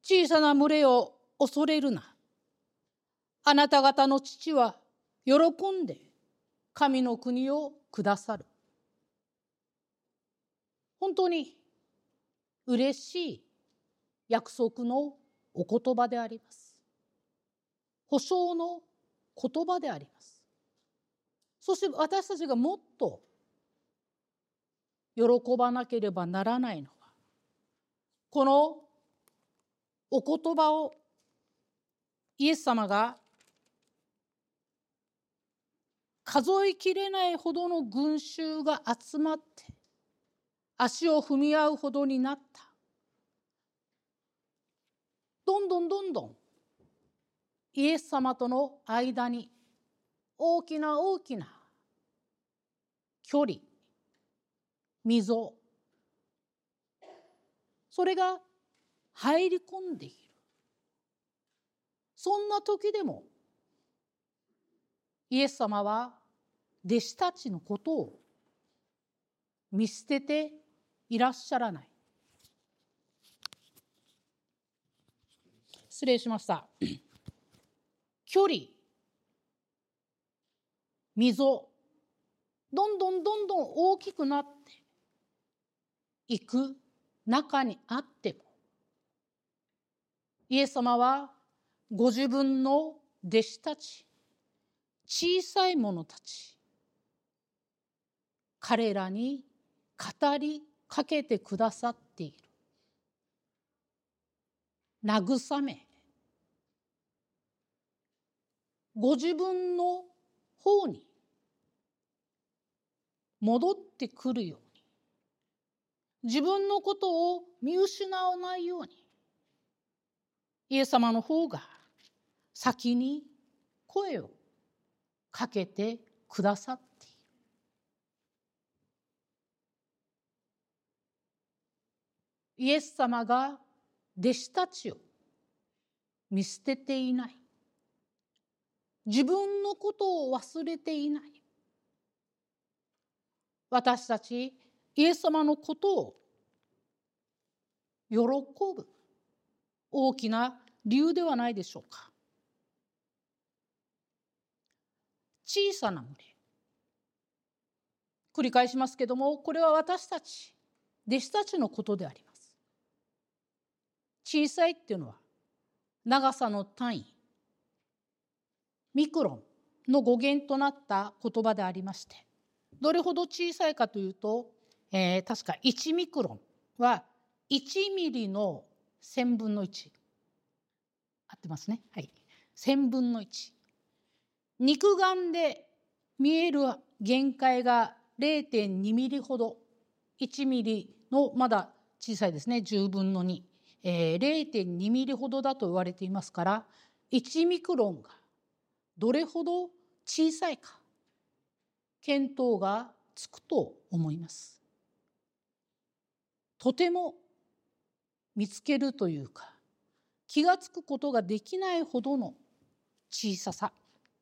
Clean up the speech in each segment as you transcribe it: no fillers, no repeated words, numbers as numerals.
小さな群れを恐れるな。あなた方の父は喜んで神の国をくださる。本当に嬉しい約束のお言葉であります。保証の言葉であります。そして私たちがもっと喜ばなければならないのは、このお言葉をイエス様が数えきれないほどの群衆が集まって足を踏み合うほどになった。どんどんイエス様との間に大きな距離、溝、それが入り込んでいる。そんな時でもイエス様は弟子たちのことを見捨てていらっしゃらない。失礼しました。距離、溝、どんどん大きくなっていく中にあっても、イエス様はご自分の弟子たち、小さい者たち、彼らに語りかけてくださっている。慰め、ご自分の方に戻ってくるように、自分のことを見失わないように、イエス様の方が先に声をかけてくださっている。イエス様が弟子たちを見捨てていない。自分のことを忘れていない。私たちイエス様のことを喜ぶ大きな理由ではないでしょうか。小さな群れ。繰り返しますけども、これは私たち弟子たちのことであります。小さいっていうのは長さの単位、ミクロンの語源となった言葉でありまして、どれほど小さいかというと、確か1ミクロンは1ミリの1000分の1。合ってますね。はい。1000分の1。肉眼で見える限界が 0.2 ミリほど。1ミリのまだ小さいですね。10分の2。0.2 ミリほどだと言われていますから、1ミクロンがどれほど小さいか、見当がつくと思います。とても見つけるというか、気がつくことができないほどの小ささ。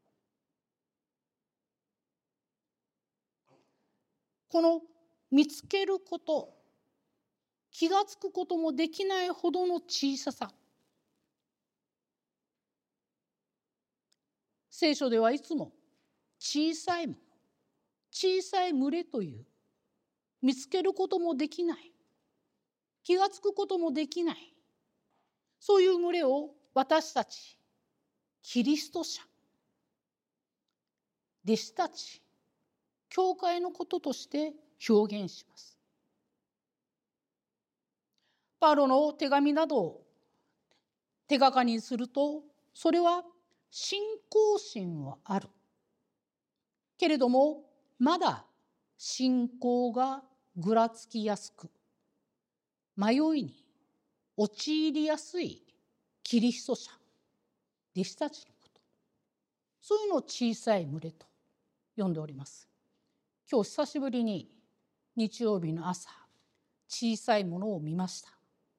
この見つけること、気がつくこともできないほどの小ささ。聖書ではいつも小さいもの、小さい群れという、見つけることもできない、気がつくこともできない、そういう群れを私たちキリスト者、弟子たち、教会のこととして表現します。パウロの手紙などを手がかりにすると、それは信仰心はあるけれども、まだ信仰がぐらつきやすく、迷いに陥りやすいキリスト者、弟子たちのこと、そういうのを小さい群れと呼んでおります。今日久しぶりに日曜日の朝、小さいものを見ました。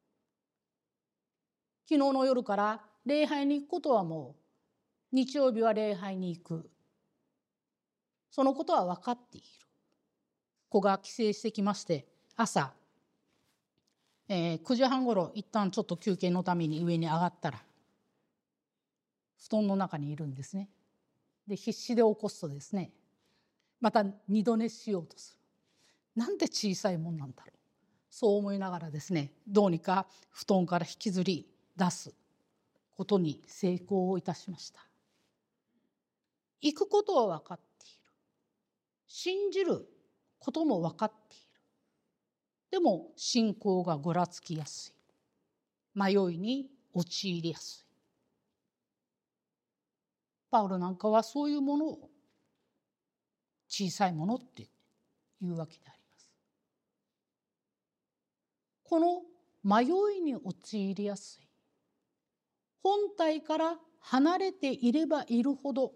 昨日の夜から礼拝に行くことはもう、日曜日は礼拝に行く、そのことは分かっている子が帰省してきまして、朝 9時半ごろ一旦ちょっと休憩のために上に上がったら布団の中にいるんですね。で必死で起こすとですね、また二度寝しようとする。なんて小さいもんなんだろう、そう思いながらですね、どうにか布団から引きずり出すことに成功いたしました。行くことは分かっている、信じることも分かっている。でも信仰がごらつきやすい、迷いに陥りやすい。パウロなんかはそういうものを小さいものっていうわけであります。この迷いに陥りやすい、本体から離れていればいるほど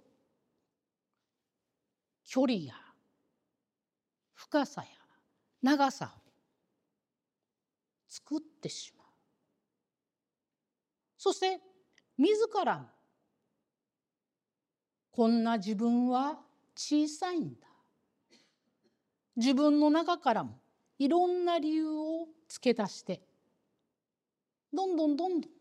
距離や深さや長さを作ってしまう。そして自らもこんな自分は小さいんだ、自分の中からもいろんな理由を付け出してどんどん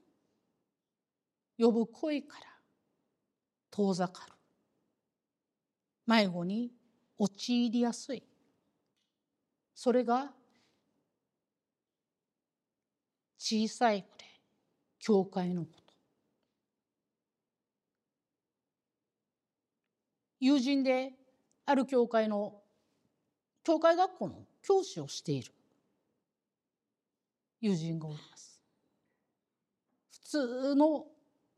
呼ぶ声から遠ざかる、迷子に陥りやすい。それが小さい群れ、教会のこと。友人である教会学校の教師をしている友人がおります。普通の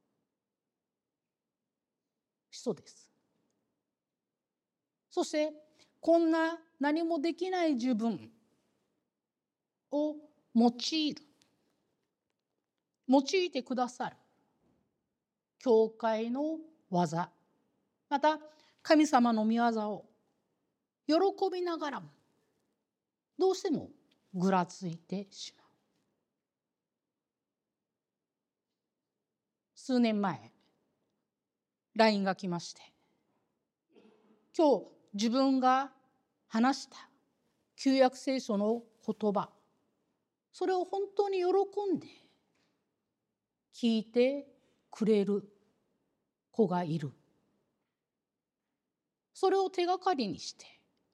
人です。そしてこんな何もできない自分を用いてくださる教会の技、また神様の御業を喜びながらもどうしてもぐらついてしまう。数年前 LINE が来まして、今日自分が話した旧約聖書の言葉、それを本当に喜んで聞いてくれる子がいる。それを手がかりにして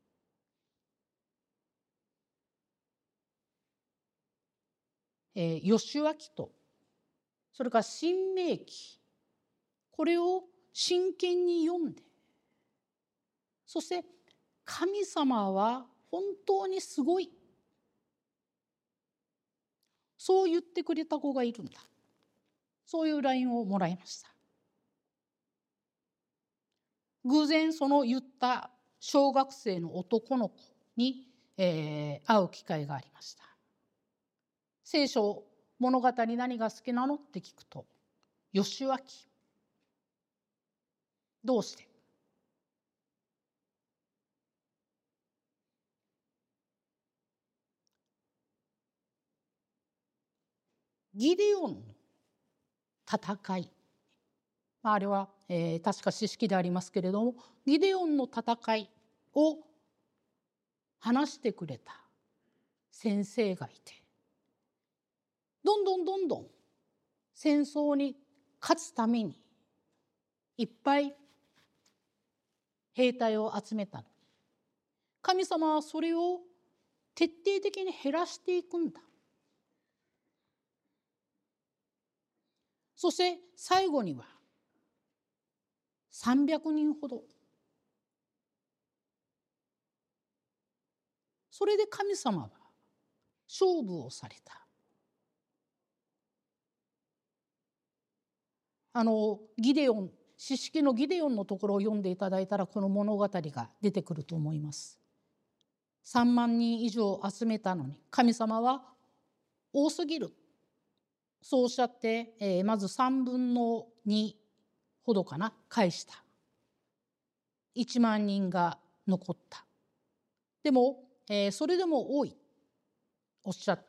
ヨシュア記とそれから新明記、これを真剣に読んで、そして神様は本当にすごい、そう言ってくれた子がいるんだ、そういう LINE をもらいました。偶然その言った小学生の男の子に、会う機会がありました。聖書物語何が好きなのって聞くと、ヨシュア記。どうして？ギデオンの戦い、あれは、確か詩式でありますけれども、ギデオンの戦いを話してくれた先生がいて、どんどん戦争に勝つためにいっぱい兵隊を集めたの。神様はそれを徹底的に減らしていくんだ。そして最後には300人ほど。それで神様は勝負をされた。ギデオン、詩式のギデオンのところを読んでいただいたらこの物語が出てくると思います。3万人以上集めたのに神様は多すぎる、そうおっしゃって、まず3分の2ほどかな返した。1万人が残った。でも、それでも多いおっしゃって、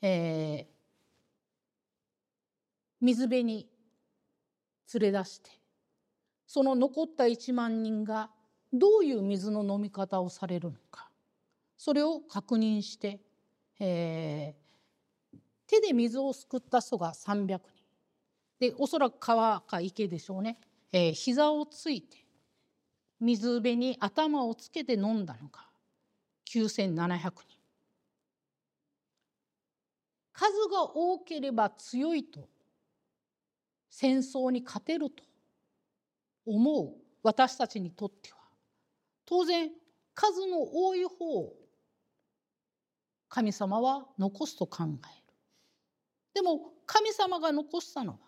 水辺に連れ出して、その残った1万人がどういう水の飲み方をされるのか、それを確認して、 手で水をすくった人が300人で、おそらく川か池でしょうね、膝をついて水辺に頭をつけて飲んだのが9700人。数が多ければ強いと、戦争に勝てると思う私たちにとっては、当然数の多い方を神様は残すと考える。でも神様が残したのは、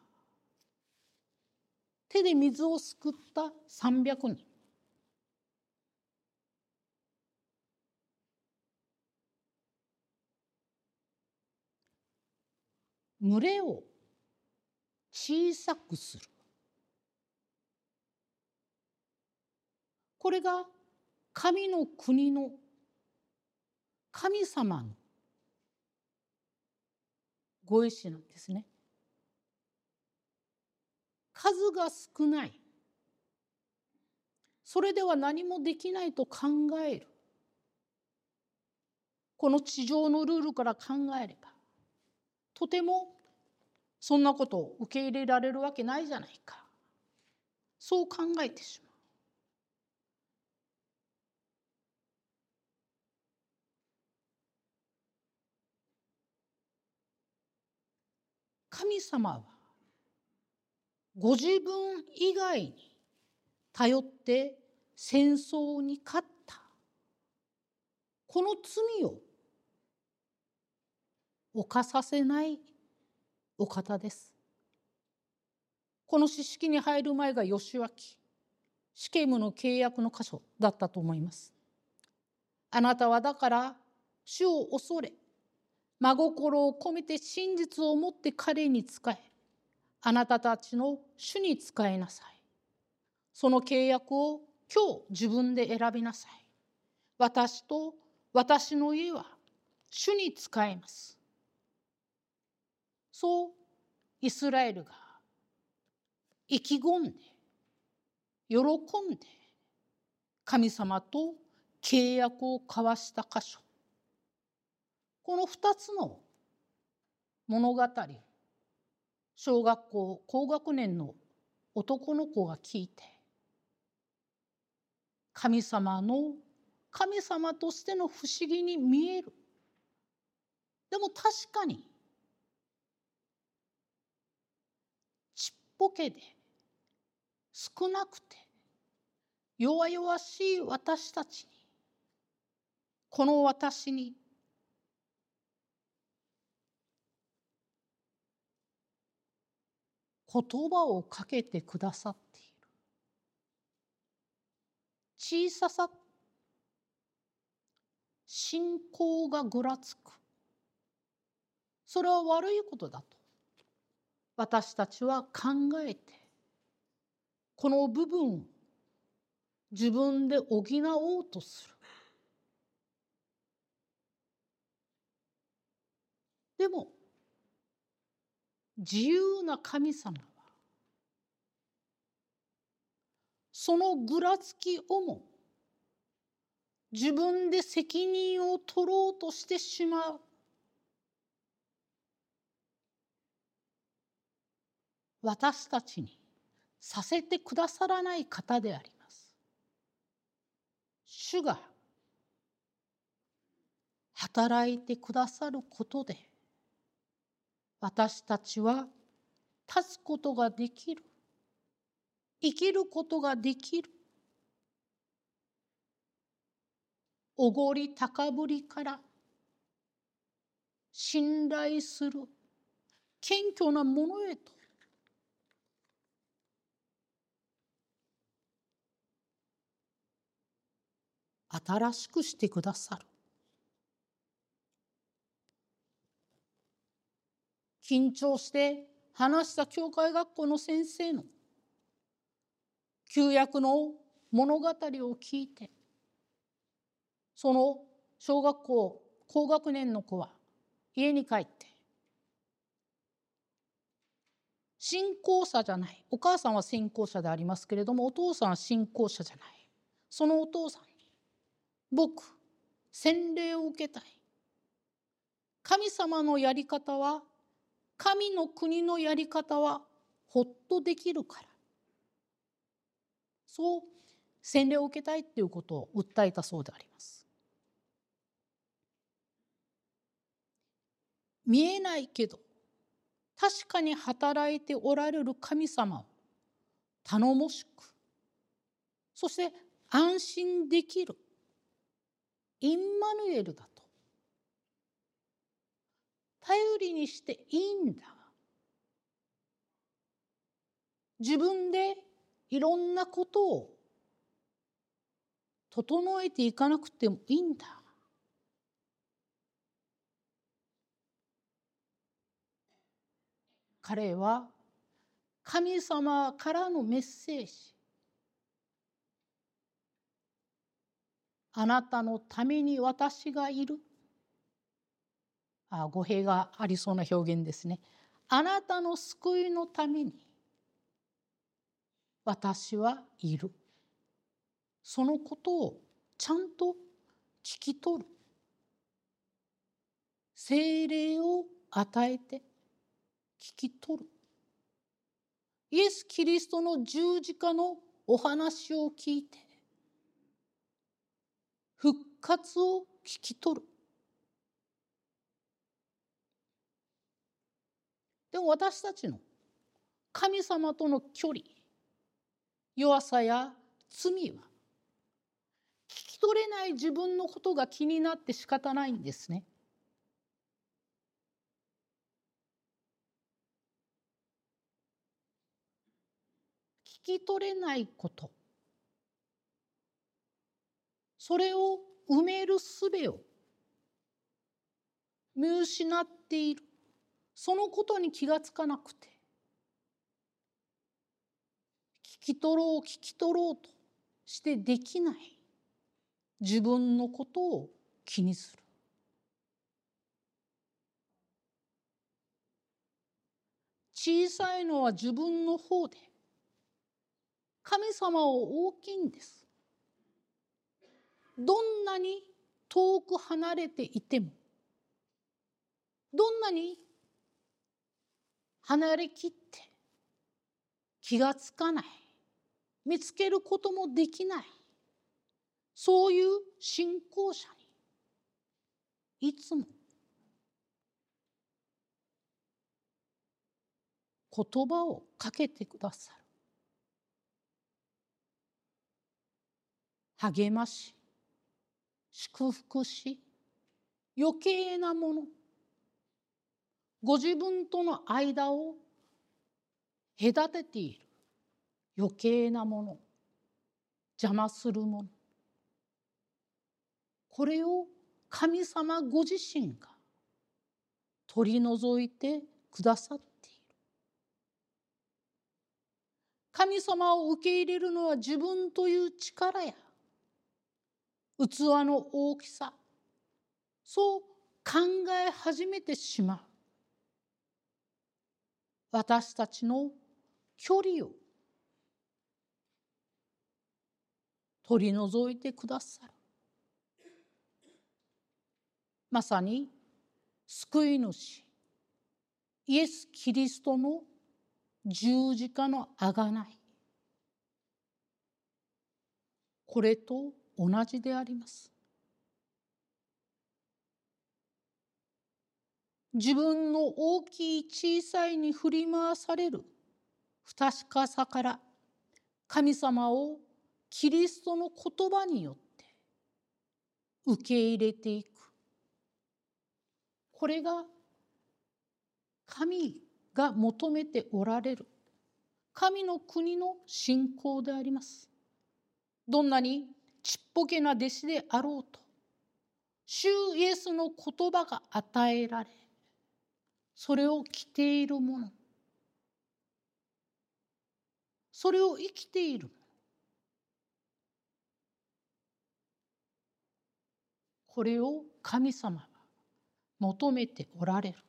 手で水をすくった300人。群れを小さくする。これが神の国の神様のご意志なんですね。数が少ない。それでは何もできないと考える。この地上のルールから考えれば、とてもそんなことを受け入れられるわけないじゃないか。そう考えてしまう。神様はご自分以外に頼って戦争に勝った。この罪を犯させないお方です。この詩式に入る前が義明、シケムの契約の箇所だったと思います。あなたはだから主を恐れ、真心を込めて真実を持って彼に仕え、あなたたちの主に仕えなさい。その契約を今日自分で選びなさい。私と私の家は主に仕えます。そうイスラエルが意気込んで、喜んで神様と契約を交わした箇所。この2つの物語、小学校高学年の男の子が聞いて、神様としての不思議に見える。でも確かにちっぽけで少なくて弱々しい私たちに、この私に言葉をかけてくださっている。小ささ、信仰がぐらつく。それは悪いことだと私たちは考えて、この部分を自分で補おうとする。でも自由な神様はそのぐらつきをも自分で責任を取ろうとしてしまう。私たちにさせてくださらない方であります。主が働いてくださることで、私たちは立つことができる。生きることができる。おごり高ぶりから信頼する謙虚なものへと新しくしてくださる。緊張して話した教会学校の先生の旧約の物語を聞いて、その小学校高学年の子は家に帰って、信仰者じゃない、お母さんは信仰者でありますけれども、お父さんは信仰者じゃない、そのお父さんに、僕洗礼を受けたい、神様のやり方は神の国のやり方はほっとできるから。そう洗礼を受けたいということを訴えたそうであります。見えないけど確かに働いておられる神様を頼もしく、そして安心できるインマヌエルだと頼りにしていいんだ。自分でいろんなことを整えていかなくてもいいんだ。彼は神様からのメッセージ、あなたのために私がいる。語弊がありそうな表現ですね。あなたの救いのために私はいる。そのことをちゃんと聞き取る。聖霊を与えて聞き取る。イエス・キリストの十字架のお話を聞いて復活を聞き取る。でも私たちの神様との距離、弱さや罪は聞き取れない自分のことが気になって仕方ないんですね。聞き取れないこと、それを埋める術を見失っている。そのことに気がつかなくて、聞き取ろうとしてできない自分のことを気にする。小さいのは自分の方で、神様は大きいんです。どんなに遠く離れていても、どんなに離れきって気がつかない、見つけることもできない、そういう信仰者にいつも言葉をかけてくださる。励まし、祝福し、余計なもの、ご自分との間を隔てている余計なもの、邪魔するもの、これを神様ご自身が取り除いてくださっている。神様を受け入れるのは自分という力や器の大きさ、そう考え始めてしまう。私たちの距離を取り除いてくださる。まさに救い主イエス・キリストの十字架の贖い、これと同じであります。自分の大きい小さいに振り回される不確かさから神様をキリストの言葉によって受け入れていく。これが神が求めておられる神の国の信仰であります。どんなにちっぽけな弟子であろうと、主イエスの言葉が与えられ、それを着ているもの、それを生きているもの、これを神様が求めておられる。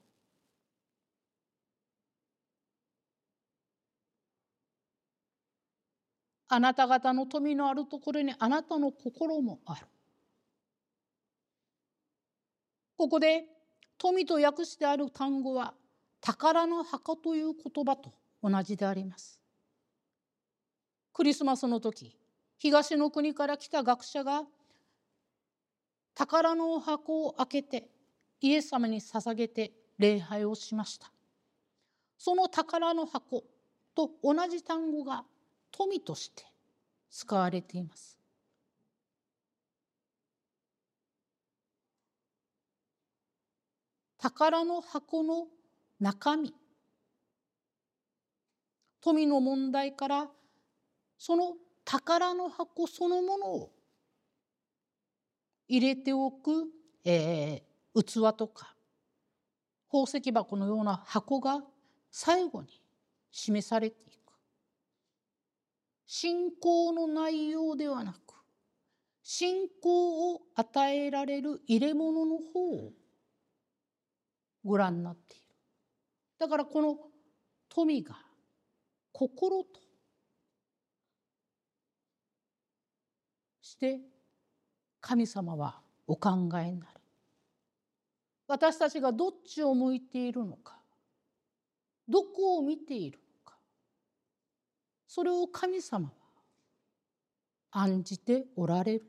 あなた方の富のあるところにあなたの心もある。ここで富と訳してある単語は宝の箱という言葉と同じであります。クリスマスの時、東の国から来た学者が宝の箱を開けてイエス様に捧げて礼拝をしました。その宝の箱と同じ単語が富として使われています。宝の箱の中身、富の問題からその宝の箱そのものを入れておく、器とか宝石箱のような箱が最後に示されていく。信仰の内容ではなく、信仰を与えられる入れ物の方をご覧になっている。だからこの富が心として神様はお考えになる。私たちがどっちを向いているのか、どこを見ているのか、それを神様は案じておられる。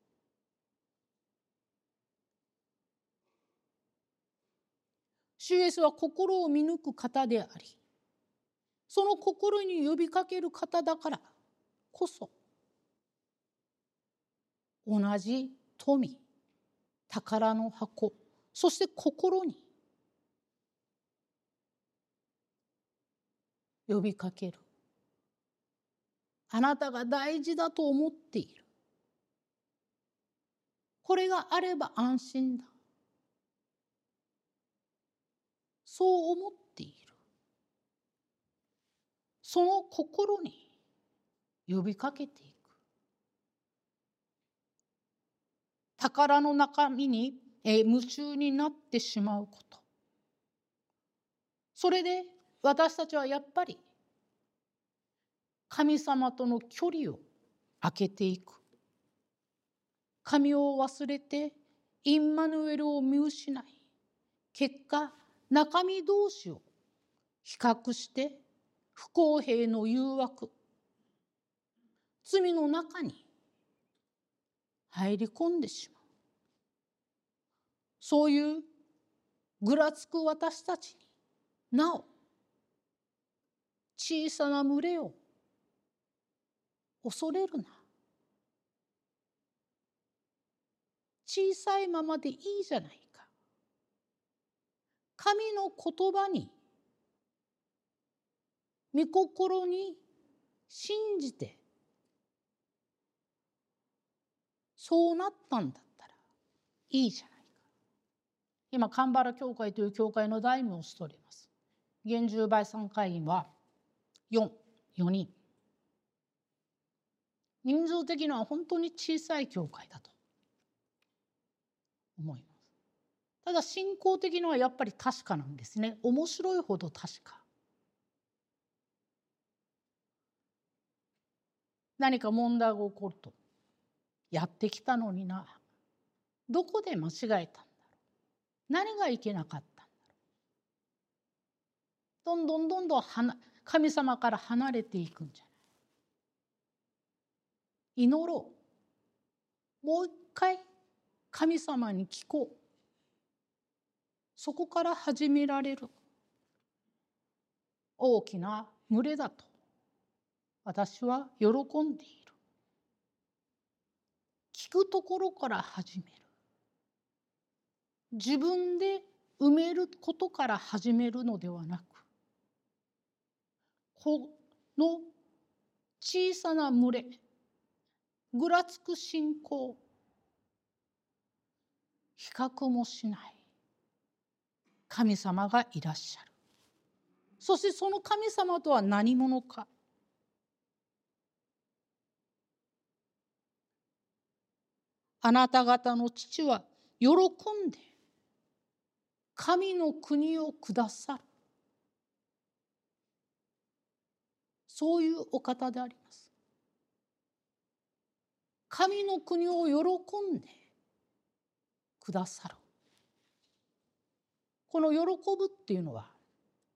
主イエスは心を見抜く方であり、その心に呼びかける方だからこそ、同じ富、宝の箱、そして心に呼びかける。あなたが大事だと思っている。これがあれば安心だ。そう思っている。その心に呼びかけていく。宝の中身に夢中になってしまうこと。それで私たちはやっぱり神様との距離を空けていく。神を忘れてインマヌエルを見失い、結果中身同士を比較して不公平の誘惑、罪の中に入り込んでしまう。そういうぐらつく私たちになお小さな群れを恐れるな。小さいままでいいじゃないか。神の言葉に、御心に信じて、そうなったんだったらいいじゃないか。今、カンバラ教会という教会の代務をしております。現住売産会員は4人。人数的には本当に小さい教会だと思います。ただ信仰的にはやっぱり確かなんですね。面白いほど確か。何か問題が起こると、やってきたのにな。どこで間違えたんだろう。何がいけなかったんだろう。どんどん神様から離れていくんじゃない。祈ろう。もう一回神様に聞こう。そこから始められる大きな群れだと私は喜んでいる。聞くところから始める。自分で埋めることから始めるのではなく、この小さな群れ、ぐらつく信仰、比較もしない神様がいらっしゃる。そしてその神様とは何者か。あなた方の父は喜んで神の国をくださる。そういうお方であります。神の国を喜んでくださる。この喜ぶっていうのは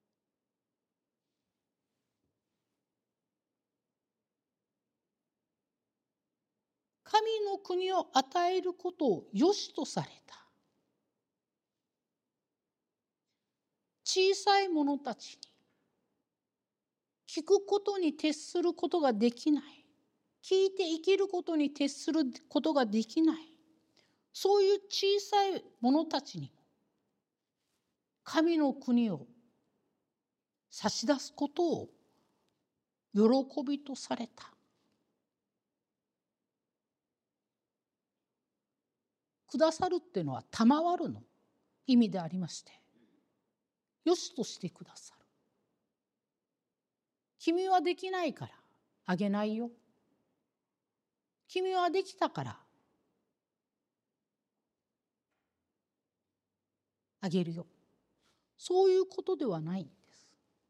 神の国を与えることを良しとされた。小さい者たちに聞くことに徹することができない、聞いて生きることに徹することができない、そういう小さい者たちにも神の国を差し出すことを喜びとされた。くださるっていうのは賜るの意味でありまして、よしとしてくださる。君はできないからあげないよ。君はできたからあげるよ。そういうことではないんです。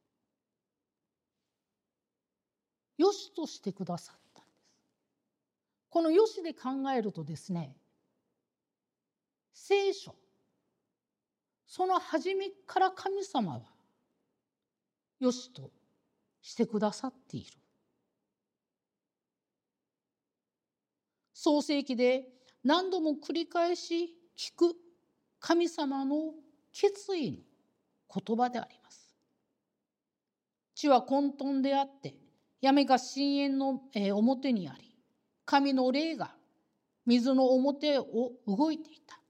よしとしてくださったんです。このよしで考えるとですね、聖書、その初めから神様はよしとしてくださっている。創世記で何度も繰り返し聞く神様の決意の言葉であります。地は混沌であって、闇が深淵の表にあり、神の霊が水の表を動いていた。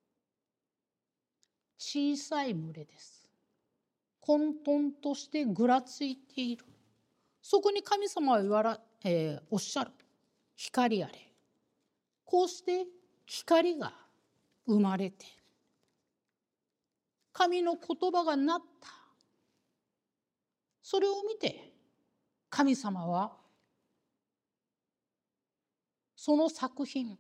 小さい群れです。混沌としてぐらついている。そこに神様はおっしゃる。光あれ。こうして光が生まれて、神の言葉がなった。それを見て神様はその作品、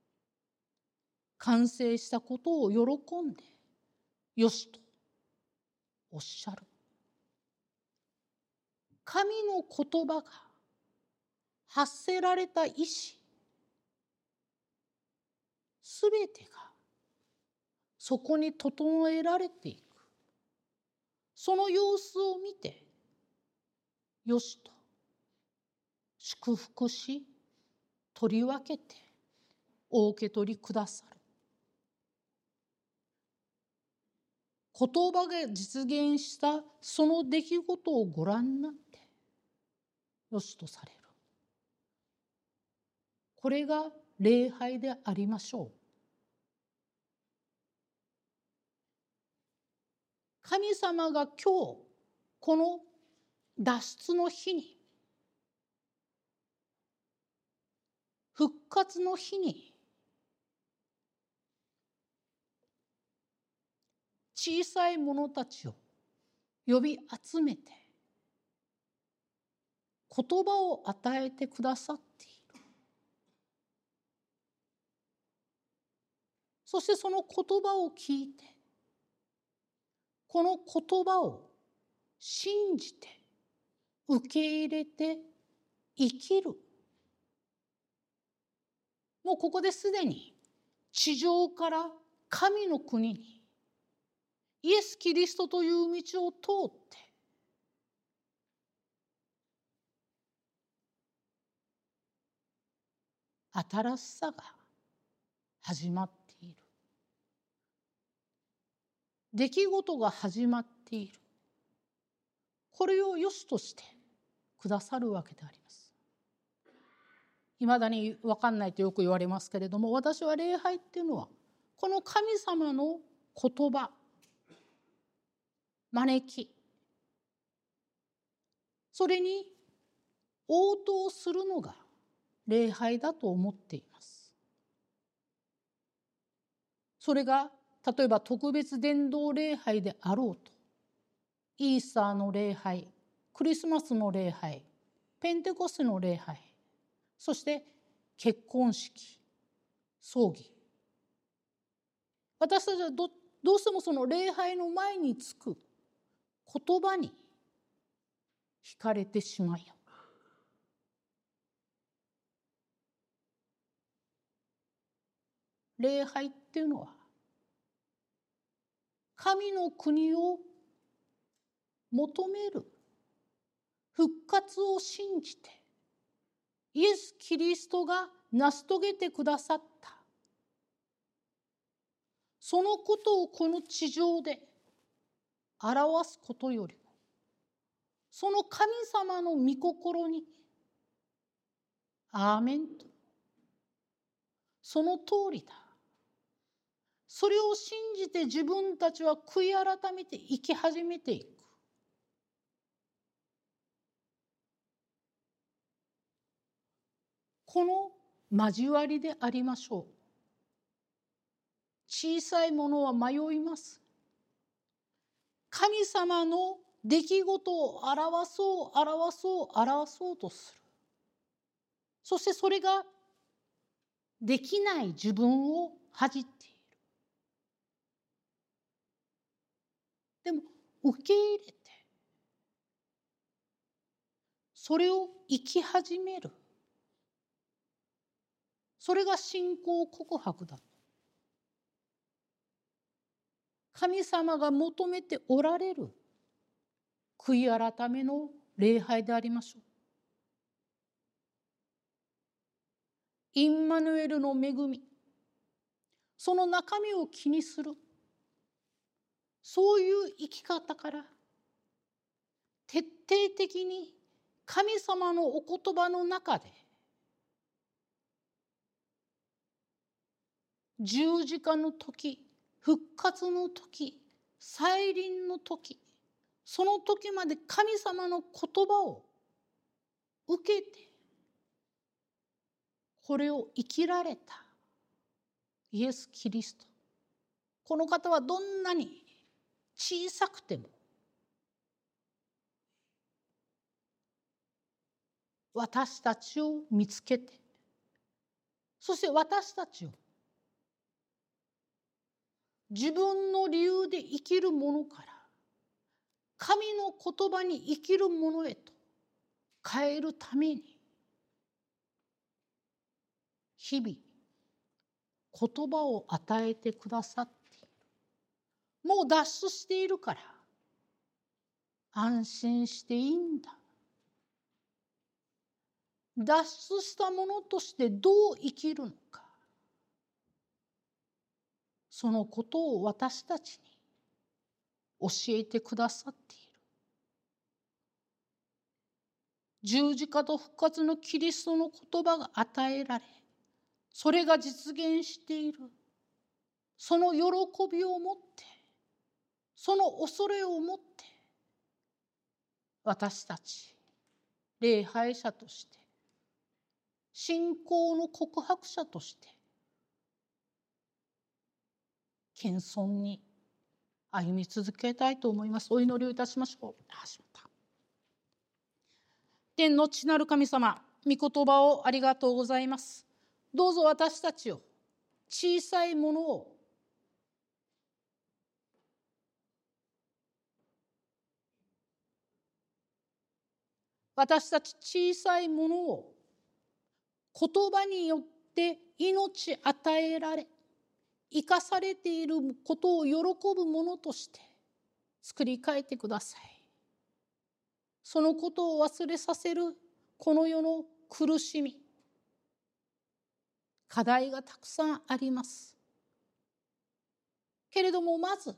完成したことを喜んでよしとおっしゃる。神の言葉が発せられた意志、すべてがそこに整えられていく。その様子を見てよしと祝福し、取り分けてお受け取りくださる。言葉が実現したその出来事をご覧になってよしとされる。これが礼拝でありましょう。神様が今日この脱出の日に、復活の日に、小さい者たちを呼び集めて言葉を与えてくださっている。そしてその言葉を聞いて、この言葉を信じて受け入れて生きる。もうここですでに地上から神の国にイエス・キリストという道を通って新しさが始まっている。出来事が始まっている。これを良しとしてくださるわけであります。いまだに分かんないとよく言われますけれども、私は礼拝っていうのはこの神様の言葉、招き、それに応答するのが礼拝だと思っています。それが例えば特別伝道礼拝であろうと、イースターの礼拝、クリスマスの礼拝、ペンテコステの礼拝、そして結婚式、葬儀。私たちはどうしてもその礼拝の前につく言葉に惹かれてしまい、礼拝っていうのは神の国を求める、復活を信じてイエス・キリストが成し遂げてくださった。そのことをこの地上で表すことよりも、その神様の御心に、アーメンと、その通りだ。それを信じて自分たちは悔い改めて生き始めていく。この交わりでありましょう。小さいものは迷います。神様の出来事を表そうとする。そしてそれができない自分を恥じている。でも受け入れて、それを生き始める。それが信仰告白だ。神様が求めておられる悔い改めの礼拝でありましょう。インマヌエルの恵み、その中身を気にする、そういう生き方から徹底的に神様のお言葉の中で十字架の時、復活の時、再臨の時、その時まで神様の言葉を受けて、これを生きられたイエス・キリスト。この方はどんなに小さくても私たちを見つけて、そして私たちを自分の理由で生きるものから神の言葉に生きるものへと変えるために、日々言葉を与えてくださっている。もう脱出しているから安心していいんだ。脱出したものとしてどう生きるのか、そのことを私たちに教えてくださっている。十字架と復活のキリストの言葉が与えられ、それが実現している。その喜びを持って、その恐れを持って、私たち礼拝者として、信仰の告白者として、謙遜に歩み続けたいと思います。お祈りをいたしましょう。天の父なる神様、御言葉をありがとうございます。どうぞ私たちを、小さいものを小さいものを言葉によって命与えられ、生かされていることを喜ぶものとして作り変えてください。そのことを忘れさせるこの世の苦しみ、課題がたくさんあります。けれどもまず、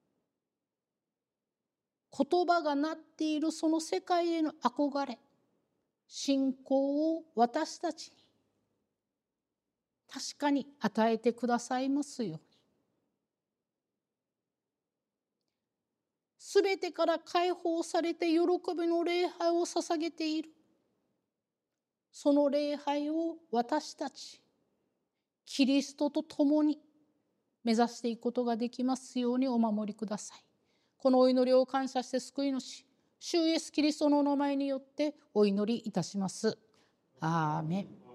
言葉がなっているその世界への憧れ、信仰を私たちに確かに与えてくださいますように。すべてから解放されて喜びの礼拝を捧げている。その礼拝を私たち、キリストと共に目指していくことができますようにお守りください。このお祈りを感謝して救い主、主イエスキリストのお名前によってお祈りいたします。アーメン。